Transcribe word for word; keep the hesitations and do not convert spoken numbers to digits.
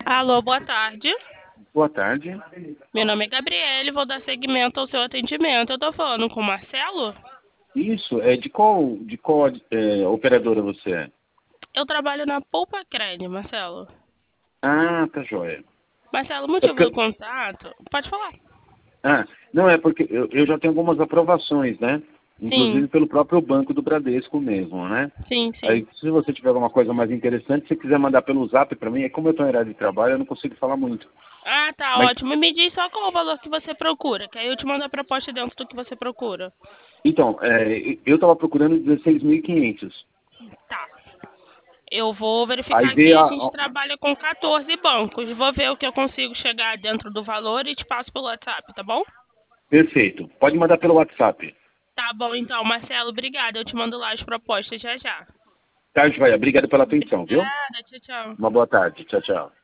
Alô, boa tarde. Boa tarde. Meu nome é Gabriele, vou dar seguimento ao seu atendimento. Eu tô falando com o Marcelo? Isso, é de qual, de qual é, operadora você é? Eu trabalho na Poupa Cred, Marcelo. Ah, tá joia. Marcelo, o É motivo do porque, contato? Pode falar. ah, não, é porque eu, eu já tenho algumas aprovações, né? Sim, Inclusive pelo próprio Banco do Bradesco mesmo, né? sim, sim. Aí, se você tiver alguma coisa mais interessante, se quiser mandar pelo Zap para mim, é como eu estou em área de trabalho, eu não consigo falar muito. Ah, tá Mas, ótimo. E me diz só qual o valor que você procura, que aí eu te mando a proposta dentro do que você procura. então, é, eu estava procurando dezesseis mil e quinhentos. Tá. Eu vou Aí verificar aqui, veio a a, gente a- trabalha com quatorze bancos. Vou ver o que eu consigo chegar dentro do valor e te passo pelo WhatsApp, tá bom? Perfeito. Pode mandar pelo WhatsApp. Tá bom, então, Marcelo, obrigada. Eu te mando lá as propostas já já. Tá, joia. Obrigado pela atenção, viu? Obrigada, tchau, tchau. Uma boa tarde. Tchau, tchau.